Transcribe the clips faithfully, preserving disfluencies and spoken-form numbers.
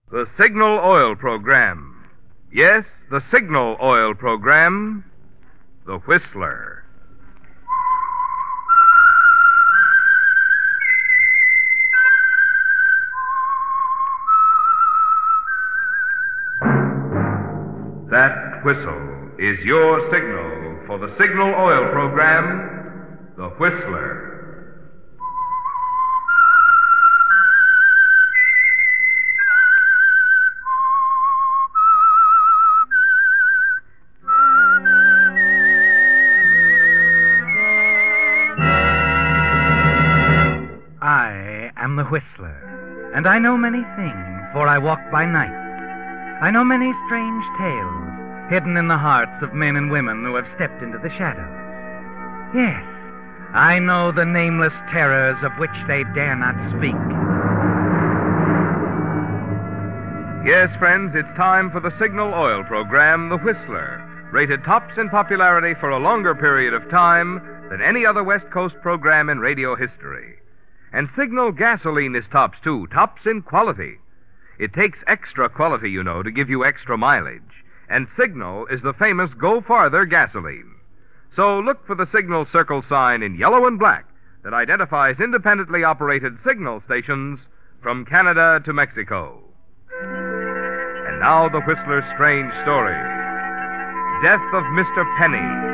The Signal Oil Program. Yes, the Signal Oil Program. The Whistler. That whistle is your signal for the Signal Oil Program, The Whistler. I am the Whistler, and I know many things, for I walk by night. I know many strange tales hidden in the hearts of men and women who have stepped into the shadows. Yes, I know the nameless terrors of which they dare not speak. Yes, friends, it's time for the Signal Oil Program, The Whistler, rated tops in popularity for a longer period of time than any other West Coast program in radio history. And Signal gasoline is tops, too, tops in quality. It takes extra quality, you know, to give you extra mileage. And Signal is the famous Go Farther gasoline. So look for the Signal circle sign in yellow and black that identifies independently operated Signal stations from Canada to Mexico. And now the Whistler's strange story. Death of Mister Penny.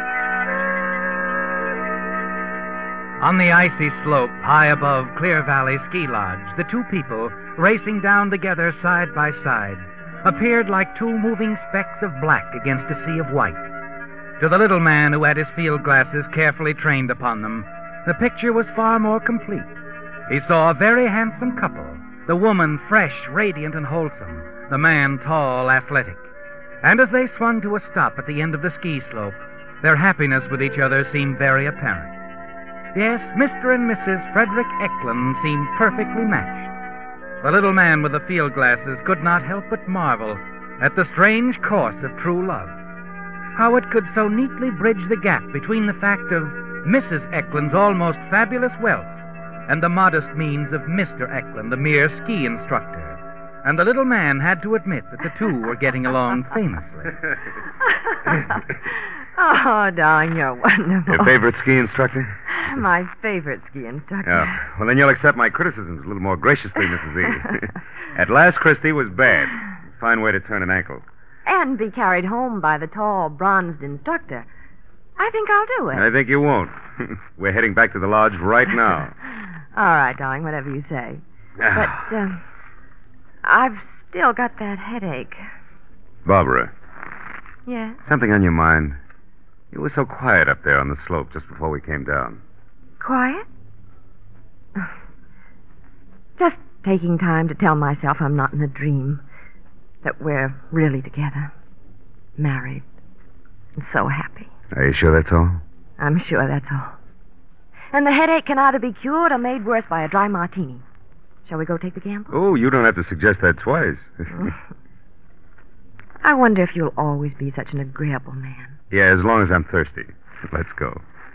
On the icy slope high above Clear Valley Ski Lodge, the two people, racing down together side by side, appeared like two moving specks of black against a sea of white. To the little man who had his field glasses carefully trained upon them, the picture was far more complete. He saw a very handsome couple, the woman fresh, radiant, and wholesome, the man tall, athletic. And as they swung to a stop at the end of the ski slope, their happiness with each other seemed very apparent. Yes, Mister and Missus Frederick Eklund seemed perfectly matched. The little man with the field glasses could not help but marvel at the strange course of true love. How it could so neatly bridge the gap between the fact of Missus Eklund's almost fabulous wealth and the modest means of Mister Eklund, the mere ski instructor. And the little man had to admit that the two were getting along famously. Oh, darling, you're wonderful. Your favorite ski instructor? My favorite ski instructor. Oh, well, then you'll accept my criticisms a little more graciously, Missus E. At last, Christie was bad. Fine way to turn an ankle. And be carried home by the tall, bronzed instructor. I think I'll do it. I think you won't. We're heading back to the lodge right now. All right, darling, whatever you say. But, um, I've still got that headache. Barbara. Yes? Something on your mind. You were so quiet up there on the slope just before we came down. Quiet? Just taking time to tell myself I'm not in a dream. That we're really together. Married. And so happy. Are you sure that's all? I'm sure that's all. And the headache can either be cured or made worse by a dry martini. Shall we go take the gamble? Oh, you don't have to suggest that twice. I wonder if you'll always be such an agreeable man. Yeah, as long as I'm thirsty. Let's go.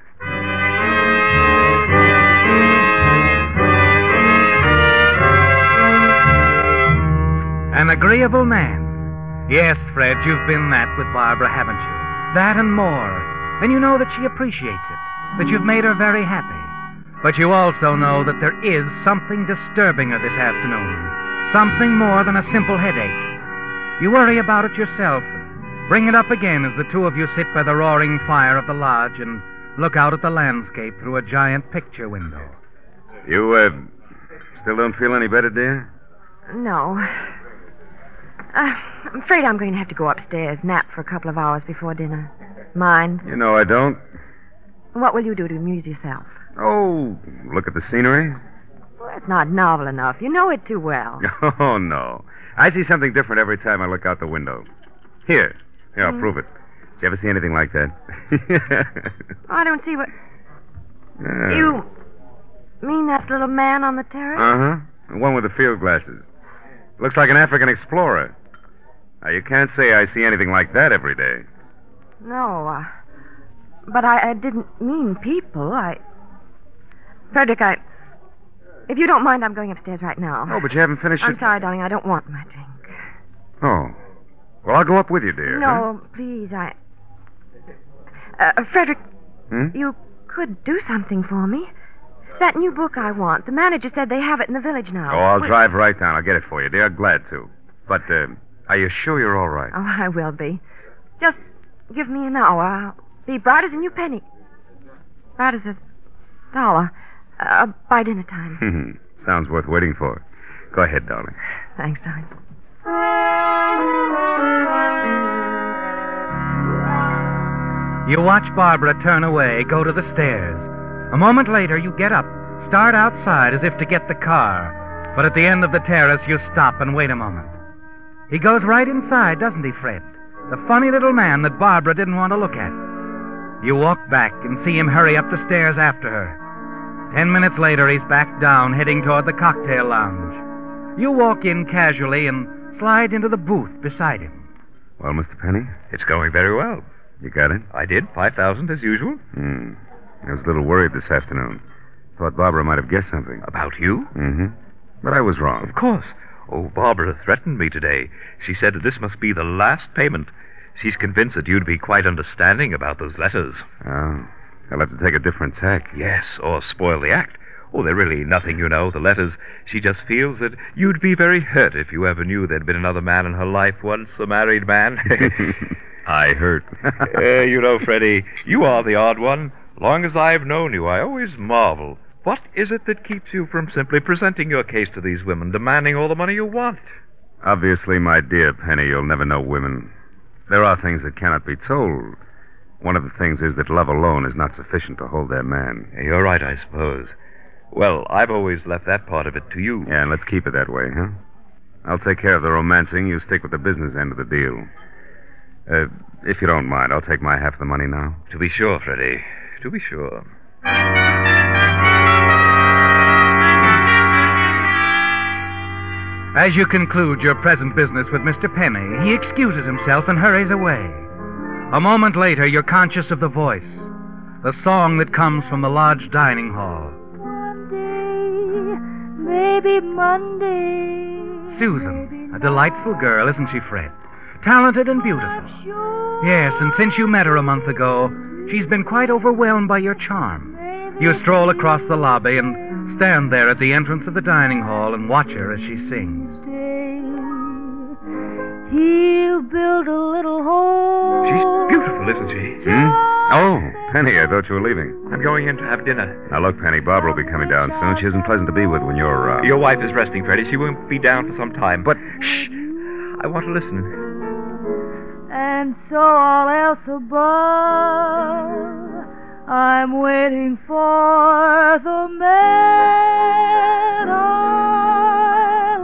An agreeable man. Yes, Fred, you've been that with Barbara, haven't you? That and more. And you know that she appreciates it, that you've made her very happy. But you also know that there is something disturbing her this afternoon. Something more than a simple headache. You worry about it yourself. Bring it up again as the two of you sit by the roaring fire of the lodge and look out at the landscape through a giant picture window. You, uh, still don't feel any better, dear? No. Uh, I'm afraid I'm going to have to go upstairs, nap for a couple of hours before dinner. Mind? You know I don't. What will you do to amuse yourself? Oh, look at the scenery. Well, it's not novel enough. You know it too well. Oh, no. I see something different every time I look out the window. Here. Here, I'll mm. prove it. Did you ever see anything like that? I don't see what... Yeah. You mean that little man on the terrace? Uh-huh. The one with the field glasses. Looks like an African explorer. Now, you can't say I see anything like that every day. No, uh, but I, I didn't mean people. I... Frederick, I... If you don't mind, I'm going upstairs right now. Oh, but you haven't finished I'm your... sorry, darling. I don't want my drink. Oh. Well, I'll go up with you, dear. No, please, I... Uh, Frederick, Huh? Hmm? you could do something for me. That new book I want. The manager said they have it in the village now. Oh, I'll Will- drive right down. I'll get it for you, dear. Glad to. But, uh, are you sure you're all right? Oh, I will be. Just give me an hour. I'll be bright as a new penny. Bright as a dollar. Uh, by dinner time. Sounds worth waiting for. Go ahead, darling. Thanks, darling. You watch Barbara turn away, go to the stairs. A moment later, you get up, start outside as if to get the car. But at the end of the terrace, you stop and wait a moment. He goes right inside, doesn't he, Fred? The funny little man that Barbara didn't want to look at. You walk back and see him hurry up the stairs after her. Ten minutes later, he's back down, heading toward the cocktail lounge. You walk in casually and slide into the booth beside him. Well, Mister Penny, It's going very well. you got it? I did. five thousand as usual. Hmm. I was a little worried this afternoon. Thought Barbara might have guessed something. About you? Mm-hmm. But I was wrong. Of course. Oh, Barbara threatened me today. She said that this must be the last payment. She's convinced that you'd be quite understanding about those letters. Oh. I'll have to take a different tack. Yes, or spoil the act. Oh, they're really nothing, you know, the letters. She just feels that you'd be very hurt if you ever knew there'd been another man in her life once, a married man. I hurt. uh, you know, Freddie, you are the odd one. Long as I've known you, I always marvel. What is it that keeps you from simply presenting your case to these women, demanding all the money you want? Obviously, my dear Penny, you'll never know women. There are things that cannot be told. One of the things is that love alone is not sufficient to hold their man. You're right, I suppose. Well, I've always left that part of it to you. Yeah, and let's keep it that way, huh? I'll take care of the romancing. You stick with the business end of the deal. Uh, if you don't mind, I'll take my half of the money now. To be sure, Freddie. To be sure. As you conclude your present business with Mister Penny, he excuses himself and hurries away. A moment later, you're conscious of the voice, the song that comes from the lodge dining hall. Monday, maybe Monday. Susan, a delightful girl, isn't she, Fred? Talented and beautiful. Sure. Yes, and since you met her a month ago, she's been quite overwhelmed by your charm. You stroll across the lobby and stand there at the entrance of the dining hall and watch her as she sings. He'll build a little home. She's beautiful, isn't she? Hmm? Oh, Penny, I thought you were leaving. I'm going in to have dinner. Now, look, Penny, Barbara will be coming down soon. She isn't pleasant to be with when you're, uh... Your wife is resting, Freddie. She won't be down for some time. But... Shh! I want to listen. And so all else above, I'm waiting for the man I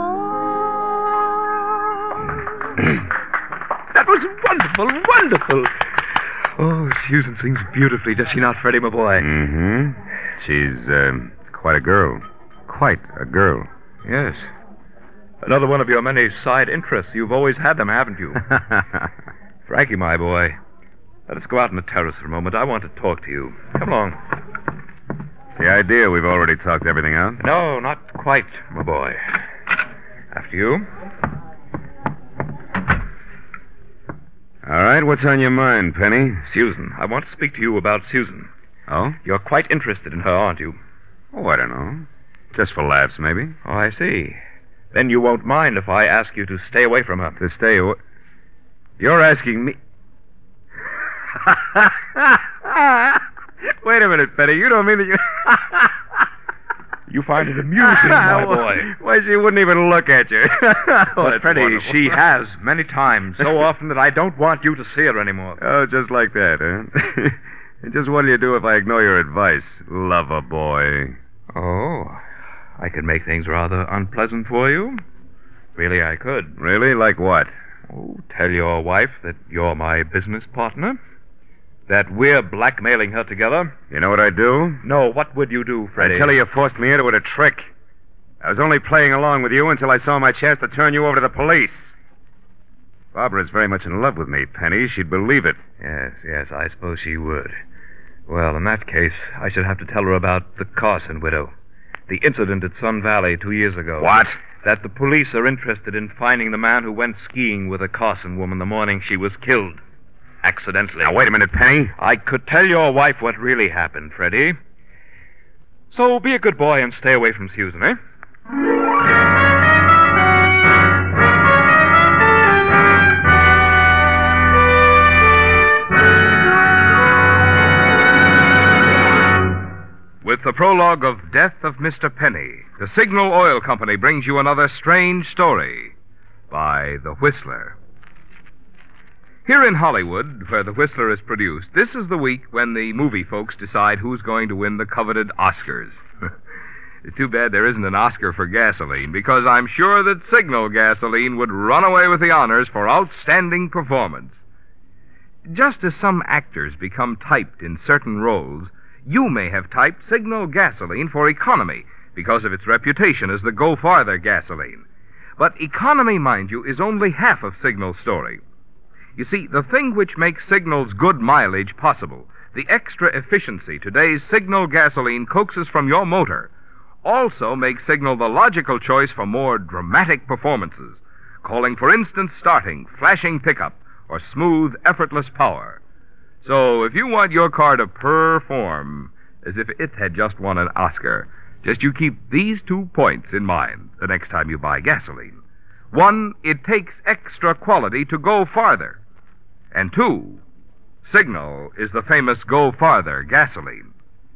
love. That was wonderful, wonderful. Oh, Susan sings beautifully, does she not, Freddie, my boy? Mm-hmm. She's, um, quite a girl. Quite a girl. Yes. Another one of your many side interests. You've always had them, haven't you? Frankie, my boy, let us go out on the terrace for a moment. I want to talk to you. Come along. The idea we've already talked everything out. No, not quite, my boy. After you. All right, what's on your mind, Penny? Susan. I want to speak to you about Susan. Oh? You're quite interested in her, aren't you? Oh, I don't know. Just for laughs, maybe. Oh, I see. Then you won't mind if I ask you to stay away from her. To stay away. You're asking me. Wait a minute, Penny. You don't mean that you. You find it amusing, my boy. Why, she wouldn't even look at you. Oh, But, that's Freddie, wonderful. she has many times, so often that I don't want you to see her anymore. Oh, just like that, huh? And just what do you do if I ignore your advice, lover boy? Oh, I could make things rather unpleasant for you. Really, I could. Really? Like what? Oh, tell your wife that you're my business partner. That we're blackmailing her together. You know what I do? No, what would you do, Freddie? I tell her you forced me into it a trick. I was only playing along with you until I saw my chance to turn you over to the police. Barbara's very much in love with me, Penny. She'd believe it. Yes, yes, I suppose she would. Well, in that case, I should have to tell her about the Carson widow. The incident at Sun Valley two years ago. What? That the police are interested in finding the man who went skiing with a Carson woman the morning she was killed. Accidentally. Now, wait a minute, Penny. I could tell your wife what really happened, Freddie. So be a good boy and stay away from Susan, eh? With the prologue of Death of Mister Penny, the Signal Oil Company brings you another strange story by The Whistler. Here in Hollywood, where The Whistler is produced, this is the week when the movie folks decide who's going to win the coveted Oscars. It's too bad there isn't an Oscar for gasoline, because I'm sure that Signal gasoline would run away with the honors for outstanding performance. Just as some actors become typed in certain roles, you may have typed Signal gasoline for economy because of its reputation as the go-farther gasoline. But economy, mind you, is only half of Signal's story. You see, the thing which makes Signal's good mileage possible, the extra efficiency today's Signal gasoline coaxes from your motor, also makes Signal the logical choice for more dramatic performances, calling for instant starting, flashing pickup, or smooth, effortless power. So if you want your car to perform as if it had just won an Oscar, just you keep these two points in mind the next time you buy gasoline. One, it takes extra quality to go farther. And two, Signal is the famous Go Farther gasoline.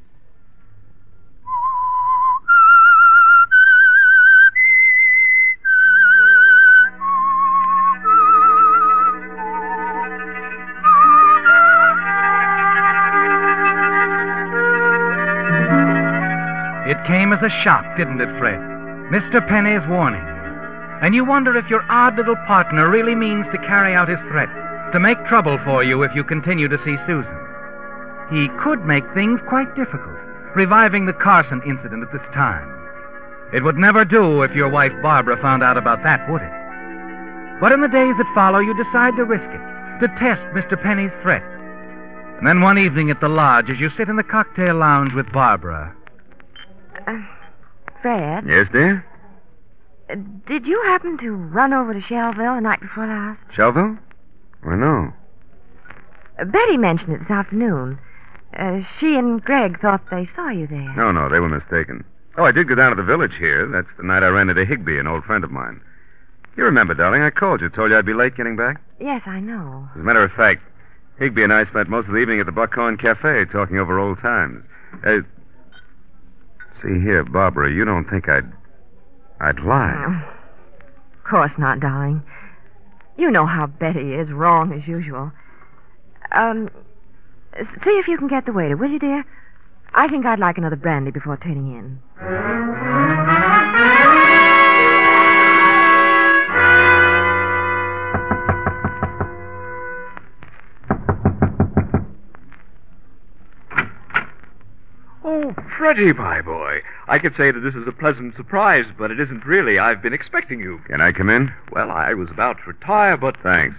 It came as a shock, didn't it, Fred? Mister Penny's warning. And you wonder if your odd little partner really means to carry out his threat, to make trouble for you if you continue to see Susan. He could make things quite difficult, reviving the Carson incident at this time. It would never do if your wife Barbara found out about that, would it? But in the days that follow, you decide to risk it, to test Mister Penny's threat. And then one evening at the lodge, as you sit in the cocktail lounge with Barbara... Uh, Fred? Yes, dear? Uh, did you happen to run over to Shellville the night before last? Shellville? Why, no. Uh, Betty mentioned it this afternoon. Uh, she and Greg thought they saw you there. No, no, they were mistaken. Oh, I did go down to the village here. That's the night I ran into Higby, an old friend of mine. You remember, darling, I called you, told you I'd be late getting back. Yes, I know. As a matter of fact, Higby and I spent most of the evening at the Buckhorn Cafe talking over old times. Uh, see here, Barbara, you don't think I'd... I'd lie. Oh, of course not, darling. You know how Betty is, wrong as usual. Um, see if you can get the waiter, will you, dear? I think I'd like another brandy before turning in. Oh, Freddie, my boy. I could say that this is a pleasant surprise, but it isn't really. I've been expecting you. Can I come in? Well, I was about to retire, but... Thanks.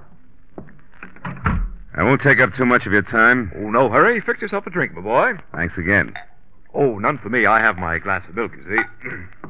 I won't take up too much of your time. Oh, no hurry. Fix yourself a drink, my boy. Thanks again. Oh, none for me. I have my glass of milk, you see.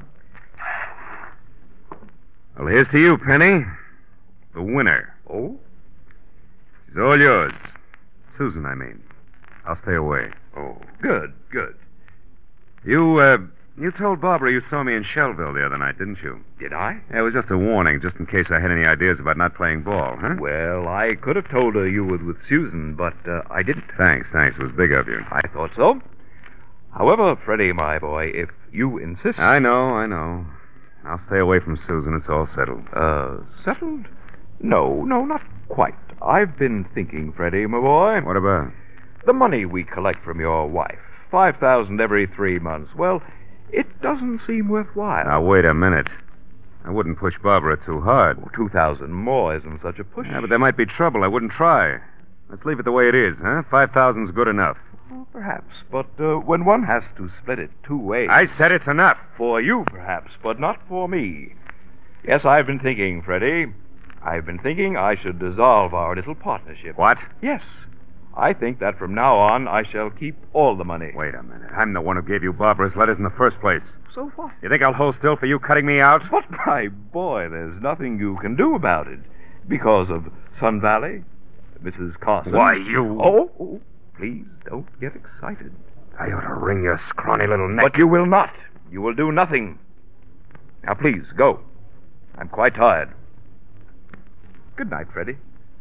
Well, here's to you, Penny. The winner. Oh? She's all yours. Susan, I mean. I'll stay away. Oh, good, good. You, uh, you told Barbara you saw me in Shellville the other night, didn't you? Did I? Yeah, it was just a warning, just in case I had any ideas about not playing ball, huh? Well, I could have told her you were with Susan, but uh, I didn't. Thanks, thanks. It was big of you. I thought so. However, Freddie, my boy, if you insist... I know, I know. I'll stay away from Susan. It's all settled. Uh, settled? No, no, not quite. I've been thinking, Freddie, my boy. What about? The money we collect from your wife. Five thousand every three months. Well, it doesn't seem worthwhile. Now, wait a minute. I wouldn't push Barbara too hard. Oh, two thousand more isn't such a push. Yeah, but there might be trouble. I wouldn't try. Let's leave it the way it is, huh? Five thousand's good enough. Oh, perhaps, but uh, when one has to split it two ways... I said it's enough. For you, perhaps, but not for me. Yes, I've been thinking, Freddie. I've been thinking I should dissolve our little partnership. What? Yes. I think that from now on I shall keep all the money. Wait a minute. I'm the one who gave you Barbara's letters in the first place. So what? You think I'll hold still for you cutting me out? But, my boy, there's nothing you can do about it. Because of Sun Valley, Missus Carson. Why, you... Oh, oh, please don't get excited. I ought to wring your scrawny little neck. But you will not. You will do nothing. Now, please, go. I'm quite tired. Good night, Freddie.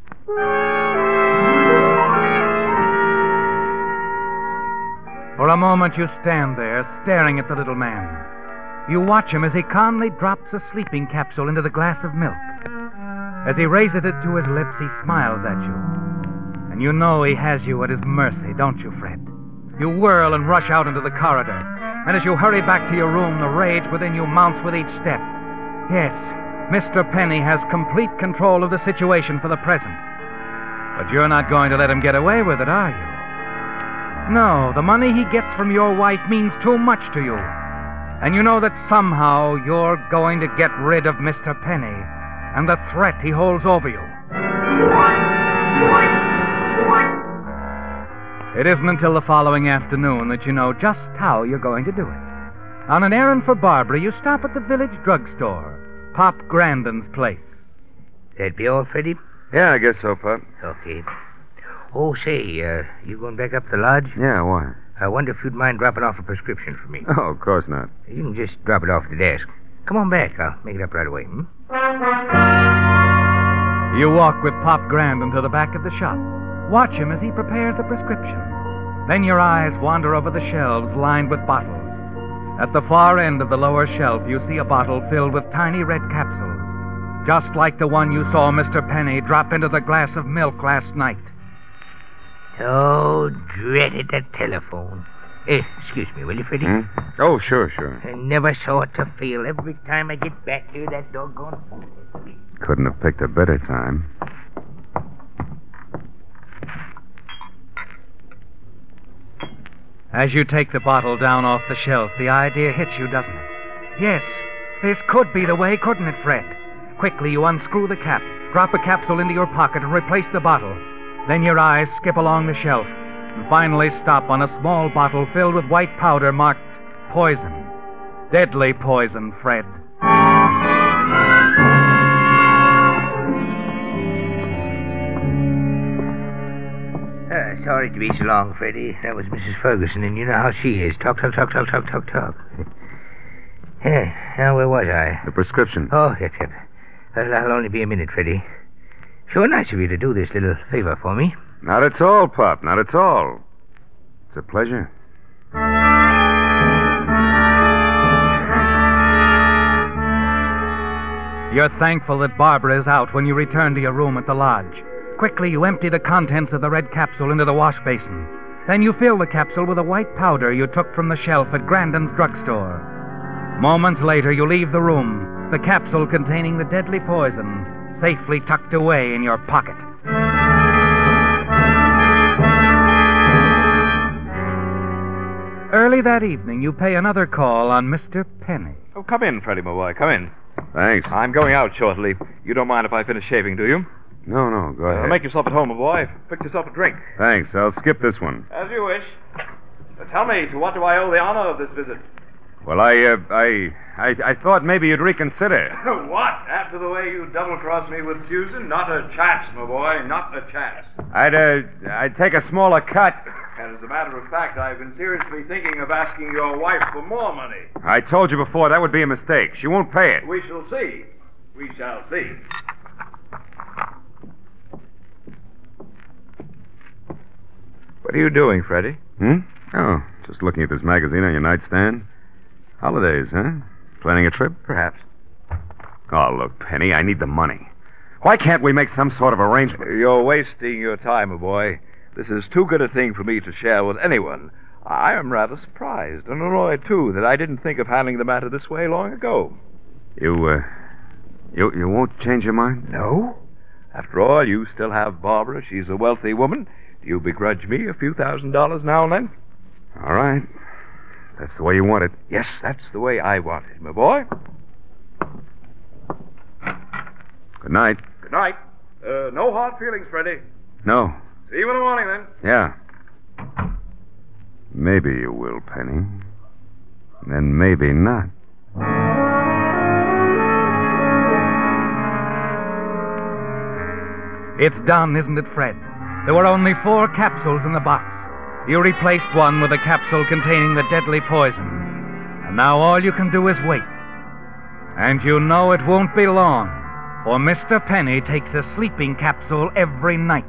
For a moment you stand there, staring at the little man. You watch him as he calmly drops a sleeping capsule into the glass of milk. As he raises it to his lips, he smiles at you. And you know he has you at his mercy, don't you, Fred? You whirl and rush out into the corridor. And as you hurry back to your room, the rage within you mounts with each step. Yes, Mister Penny has complete control of the situation for the present. But you're not going to let him get away with it, are you? No, the money he gets from your wife means too much to you. And you know that somehow you're going to get rid of Mister Penny and the threat he holds over you. It isn't until the following afternoon that you know just how you're going to do it. On an errand for Barbara, you stop at the village drugstore, Pop Grandin's place. That be all, Freddie? Yeah, I guess so, Pop. Okay. Oh, say, uh, you going back up the lodge? Yeah, why? I wonder if you'd mind dropping off a prescription for me. Oh, of course not. You can just drop it off the desk. Come on back. I'll make it up right away. Hmm? You walk with Pop Grandin to the back of the shop. Watch him as he prepares a prescription. Then your eyes wander over the shelves lined with bottles. At the far end of the lower shelf, you see a bottle filled with tiny red capsules, just like the one you saw Mister Penny drop into the glass of milk last night. Oh, dreaded that telephone. Eh, excuse me, will you, Freddie? Hmm? Oh, sure, sure. I never saw it to fail. Every time I get back here, that doggone phone. Couldn't have picked a better time. As you take the bottle down off the shelf, the idea hits you, doesn't it? Yes, this could be the way, couldn't it, Fred? Quickly, you unscrew the cap, drop a capsule into your pocket, and replace the bottle. Then your eyes skip along the shelf and finally stop on a small bottle filled with white powder marked poison. Deadly poison, Fred. Uh, sorry to be so long, Freddie. That was Missus Ferguson, and you know how she is. Talk, talk, talk, talk, talk, talk, talk. Yeah, now where was I? The prescription. Oh, yep, yep. Well, I'll only be a minute, Freddie. Sure nice of you to do this little favor for me. Not at all, Pop. Not at all. It's a pleasure. You're thankful that Barbara is out when you return to your room at the lodge. Quickly, you empty the contents of the red capsule into the wash basin. Then you fill the capsule with a white powder you took from the shelf at Grandin's drugstore. Moments later, you leave the room, the capsule containing the deadly poison safely tucked away in your pocket. Early that evening, you pay another call on Mister Penny. Oh, come in, Freddie, my boy. Come in. Thanks. I'm going out shortly. You don't mind if I finish shaving, do you? No, no, go ahead. Uh, make yourself at home, my boy. Fix yourself a drink. Thanks. I'll skip this one. As you wish. Uh, tell me, to what do I owe the honor of this visit? Well, I, uh, I, I, I thought maybe you'd reconsider. What? After the way you double-crossed me with Susan? Not a chance, my boy. Not a chance. I'd, uh, I'd take a smaller cut. And as a matter of fact, I've been seriously thinking of asking your wife for more money. I told you before that would be a mistake. She won't pay it. We shall see. We shall see. What are you doing, Freddie? Hmm? Oh, just looking at this magazine on your nightstand. Holidays, huh? Planning a trip? Perhaps. Oh, look, Penny, I need the money. Why can't we make some sort of arrangement? You're wasting your time, my boy. This is too good a thing for me to share with anyone. I am rather surprised and annoyed, too, that I didn't think of handling the matter this way long ago. You, uh, you, you won't change your mind? No. After all, you still have Barbara. She's a wealthy woman. Do you begrudge me a few thousand dollars now and then? All right. That's the way you want it. Yes, that's the way I want it, my boy. Good night. Good night. Uh, no hard feelings, Freddie. No. See you in the morning, then. Yeah. Maybe you will, Penny. Then maybe not. It's done, isn't it, Fred? There were only four capsules in the box. You replaced one with a capsule containing the deadly poison. And now all you can do is wait. And you know it won't be long, for Mister Penny takes a sleeping capsule every night.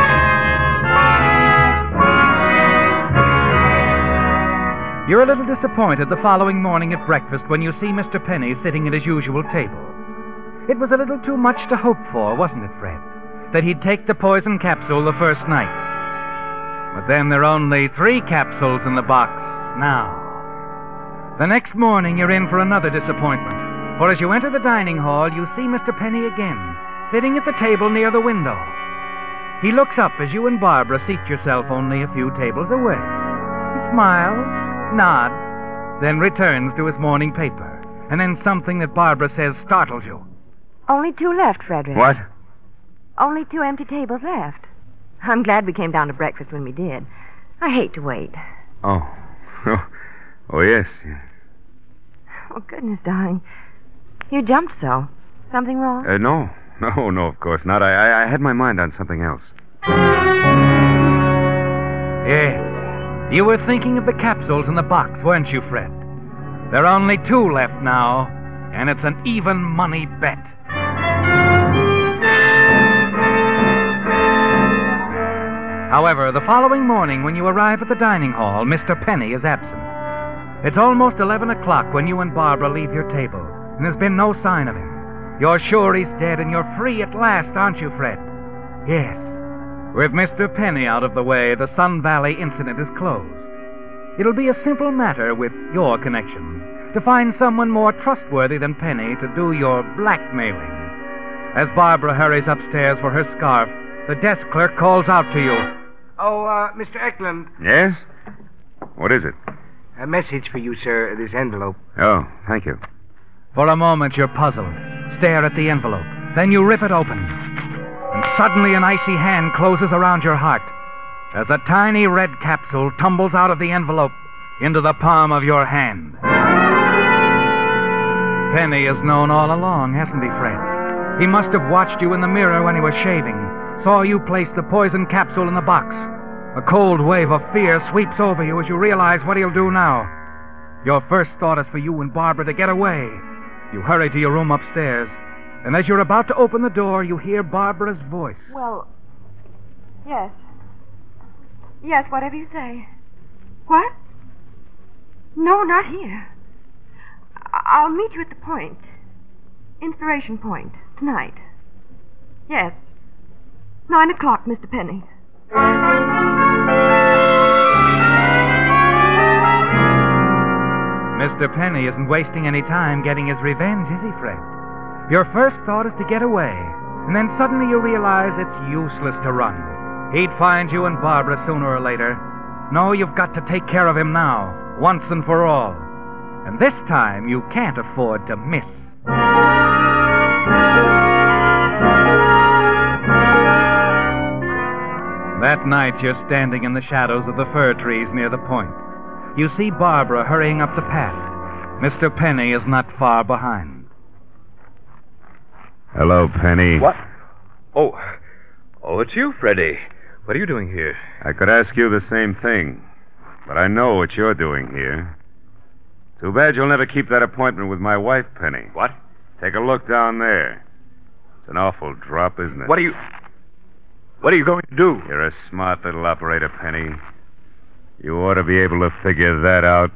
You're a little disappointed the following morning at breakfast when you see Mister Penny sitting at his usual table. It was a little too much to hope for, wasn't it, Fred? That he'd take the poison capsule the first night. But then there are only three capsules in the box now. The next morning, you're in for another disappointment. For as you enter the dining hall, you see Mister Penny again, sitting at the table near the window. He looks up as you and Barbara seat yourself only a few tables away. He smiles, nods, then returns to his morning paper. And then something that Barbara says startles you. Only two left, Frederick. What? Only two empty tables left. I'm glad we came down to breakfast when we did. I hate to wait. Oh. Oh, oh yes. Oh, goodness, darling. You jumped so. Something wrong? Uh, no. No, no, of course not. I, I, I had my mind on something else. Yes. You were thinking of the capsules in the box, weren't you, Fred? There are only two left now, and it's an even money bet. However, the following morning when you arrive at the dining hall, Mister Penny is absent. It's almost eleven o'clock when you and Barbara leave your table, and there's been no sign of him. You're sure he's dead, and you're free at last, aren't you, Fred? Yes. With Mister Penny out of the way, the Sun Valley incident is closed. It'll be a simple matter with your connections to find someone more trustworthy than Penny to do your blackmailing. As Barbara hurries upstairs for her scarf, the desk clerk calls out to you. Oh, uh, Mister Eklund. Yes? What is it? A message for you, sir, this envelope. Oh, thank you. For a moment, you're puzzled. Stare at the envelope. Then you rip it open. And suddenly an icy hand closes around your heart as a tiny red capsule tumbles out of the envelope into the palm of your hand. Penny has known all along, hasn't he, Fred? He must have watched you in the mirror when he was shaving, saw you place the poison capsule in the box. A cold wave of fear sweeps over you as you realize what he'll do now. Your first thought is for you and Barbara to get away. You hurry to your room upstairs, and as you're about to open the door, you hear Barbara's voice. Well, yes. Yes, whatever you say. What? No, not here. I- I'll meet you at the Point. Inspiration Point, tonight. Yes. Nine o'clock, Mister Penny. Mister Penny isn't wasting any time getting his revenge, is he, Fred? Your first thought is to get away, and then suddenly you realize it's useless to run. He'd find you and Barbara sooner or later. No, you've got to take care of him now, once and for all. And this time you can't afford to miss. That night you're standing in the shadows of the fir trees near the Point. You see Barbara hurrying up the path. Mister Penny is not far behind. Hello, Penny. What? Oh, oh, it's you, Freddie. What are you doing here? I could ask you the same thing, but I know what you're doing here. Too bad you'll never keep that appointment with my wife, Penny. What? Take a look down there. It's an awful drop, isn't it? What are you... What are you going to do? You're a smart little operator, Penny. You ought to be able to figure that out.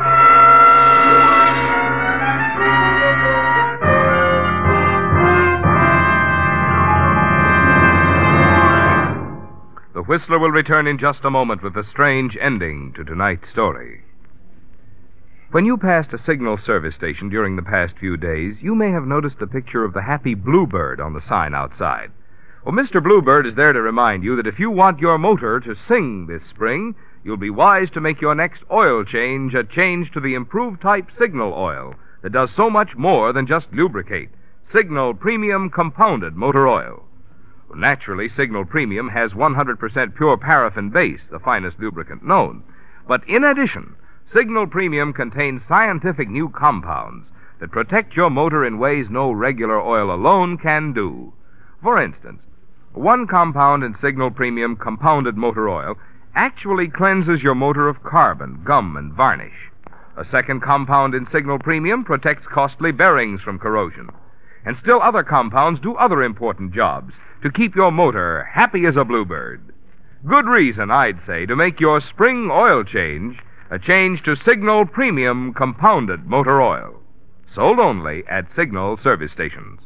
The Whistler will return in just a moment with a strange ending to tonight's story. When you passed a signal service station during the past few days, you may have noticed the picture of the happy Bluebird on the sign outside. Well, Mister Bluebird is there to remind you that if you want your motor to sing this spring, you'll be wise to make your next oil change a change to the improved type Signal oil that does so much more than just lubricate. Signal Premium Compounded Motor Oil. Naturally, Signal Premium has one hundred percent pure paraffin base, the finest lubricant known. But in addition, Signal Premium contains scientific new compounds that protect your motor in ways no regular oil alone can do. For instance, one compound in Signal Premium compounded motor oil actually cleanses your motor of carbon, gum, and varnish. A second compound in Signal Premium protects costly bearings from corrosion. And still other compounds do other important jobs to keep your motor happy as a bluebird. Good reason, I'd say, to make your spring oil change a change to Signal Premium compounded motor oil. Sold only at Signal service stations.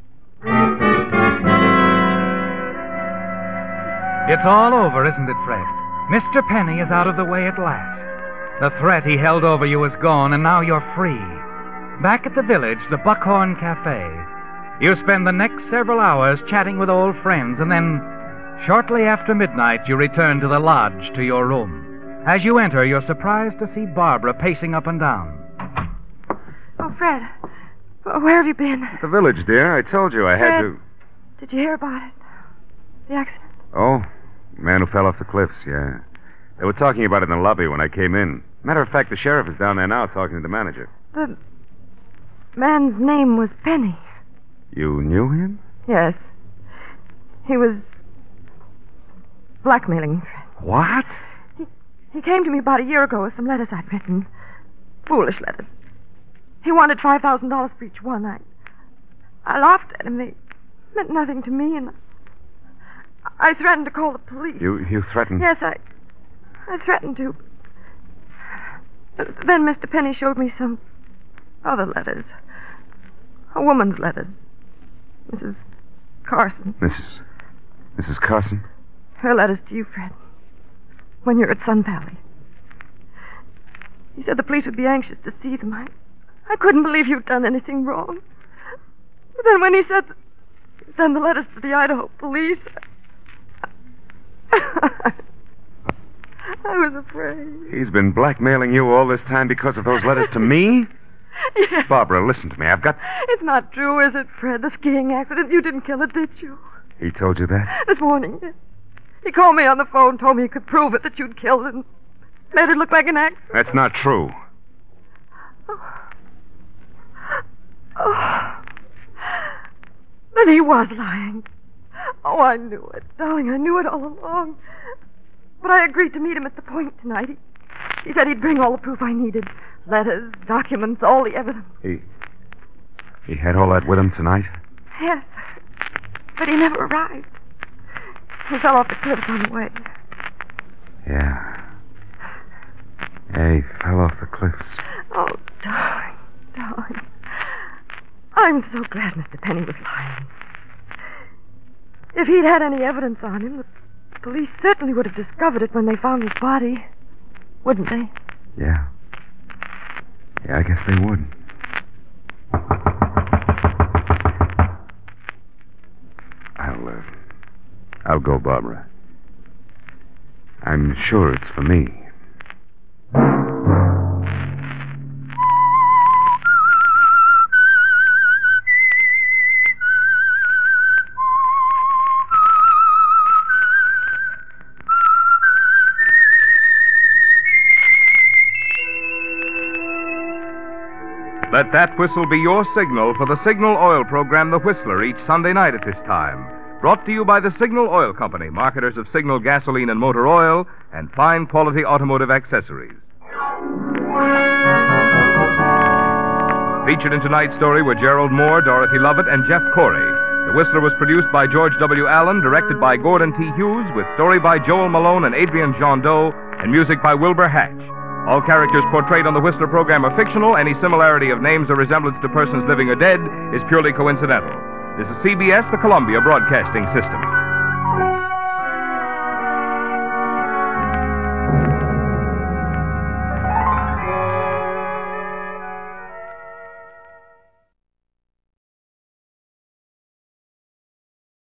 It's all over, isn't it, Fred? Mister Penny is out of the way at last. The threat he held over you is gone, and now you're free. Back at the village, the Buckhorn Cafe, you spend the next several hours chatting with old friends, and then, shortly after midnight, you return to the lodge to your room. As you enter, you're surprised to see Barbara pacing up and down. Oh, Fred, where have you been? At the village, dear. I told you I had Fred, to... Did you hear about it? The accident? Oh, man who fell off the cliffs, yeah. They were talking about it in the lobby when I came in. Matter of fact, the sheriff is down there now talking to the manager. The man's name was Penny. You knew him? Yes. He was blackmailing me, Fred. What? He, he came to me about a year ago with some letters I'd written. Foolish letters. He wanted five thousand dollars for each one. I, I laughed at him. They meant nothing to me, and I threatened to call the police. You you threatened? Yes, I, I threatened to. Then Mister Penny showed me some other letters. A woman's letters. Missus Carson. Missus Missus Carson? Her letters to you, Fred. When you're at Sun Valley. He said the police would be anxious to see them. I, I couldn't believe you'd done anything wrong. But then when he said send the letters to the Idaho police, I was afraid. He's been blackmailing you all this time because of those letters to me? Yes. Barbara, listen to me. I've got... It's not true, is it, Fred? The skiing accident. You didn't kill it, did you? He told you that? This morning. He called me on the phone, told me he could prove it, that you'd killed it, and made it look like an accident. That's not true. Oh. Oh. Then he was lying. Oh, I knew it, darling. I knew it all along. But I agreed to meet him at the point tonight. He, he said he'd bring all the proof I needed. Letters, documents, all the evidence. He... He had all that with him tonight? Yes. But he never arrived. He fell off the cliffs on the way. Yeah. Yeah, he fell off the cliffs. Oh, darling, darling. I'm so glad Mister Penny was lying. If he'd had any evidence on him, the police certainly would have discovered it when they found his body. Wouldn't they? Yeah. Yeah, I guess they would. I'll, uh, I'll go, Barbara. I'm sure it's for me. Let that whistle be your signal for the Signal Oil program, The Whistler, each Sunday night at this time. Brought to you by the Signal Oil Company, marketers of Signal gasoline and motor oil, and fine quality automotive accessories. Featured in tonight's story were Gerald Moore, Dorothy Lovett, and Jeff Corey. The Whistler was produced by George W. Allen, directed by Gordon T. Hughes, with story by Joel Malone and Adrian Jondeau, and music by Wilbur Hatch. All characters portrayed on the Whistler program are fictional. Any similarity of names or resemblance to persons living or dead is purely coincidental. This is C B S, the Columbia Broadcasting System.